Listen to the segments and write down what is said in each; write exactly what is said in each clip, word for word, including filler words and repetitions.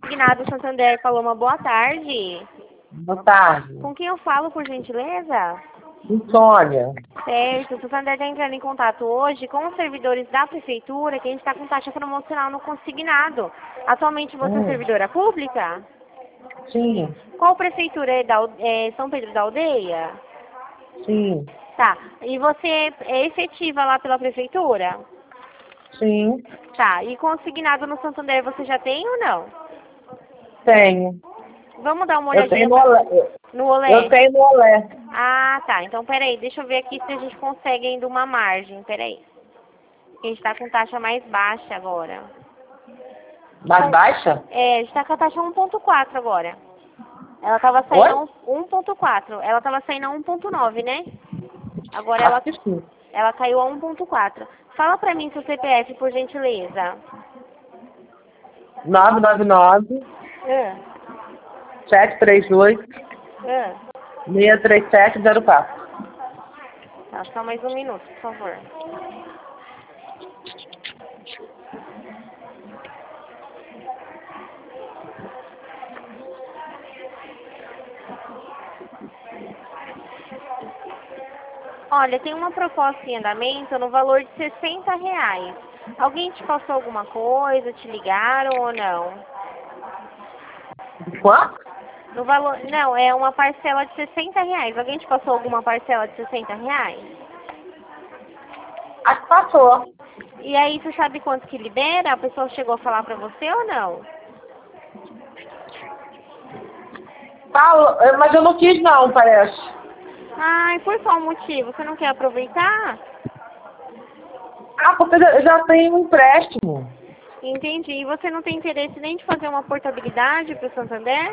Consignado Santander Paloma, boa tarde. Boa tarde. Com quem eu falo, por gentileza? Sônia. Certo, o Santander está entrando em contato hoje com os servidores da prefeitura, que a gente está com taxa promocional no consignado. Atualmente você é Hum, servidora pública? sim, Qual prefeitura é, da, Al- é São Pedro da Aldeia? sim, Tá, e você é efetiva lá pela prefeitura? sim, Tá, e consignado no Santander você já tem ou não? tenho. Vamos dar uma Eu tenho olhadinha no pra- Olé. no Olé? Eu tenho no Olé. Ah, tá. Então, peraí, deixa eu ver aqui se a gente consegue ainda uma margem. Peraí. A gente tá com taxa mais baixa agora. Mais Com- baixa? É, a gente tá com a taxa um ponto quatro agora. Ela tava saindo Oi? a um ponto quatro. Ela tava saindo a um ponto nove, né? Agora Acho ela, que sim. ela caiu a um ponto quatro. Fala pra mim seu C P F, por gentileza. nove nove nove, Ah, sete três oito, ah. seis três sete zero quatro. Tá, só mais um minuto, por favor. Olha, tem uma proposta em andamento no valor de sessenta reais. Alguém te passou alguma coisa, te ligaram ou não? Quanto? No valor, não, é uma parcela de sessenta reais. Alguém te passou alguma parcela de sessenta reais? Acho que passou. E aí, tu sabe quanto que libera? A pessoa chegou a falar pra você ou não? Fala, mas eu não quis não, parece. Ai, por qual motivo? Você não quer aproveitar? Ah, porque eu já tenho um empréstimo. Entendi. E você não tem interesse nem de fazer uma portabilidade pro Santander?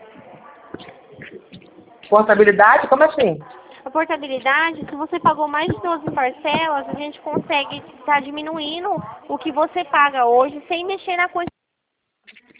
Portabilidade? Como assim? A portabilidade, se você pagou mais de doze parcelas, a gente consegue estar diminuindo o que você paga hoje sem mexer na quantidade.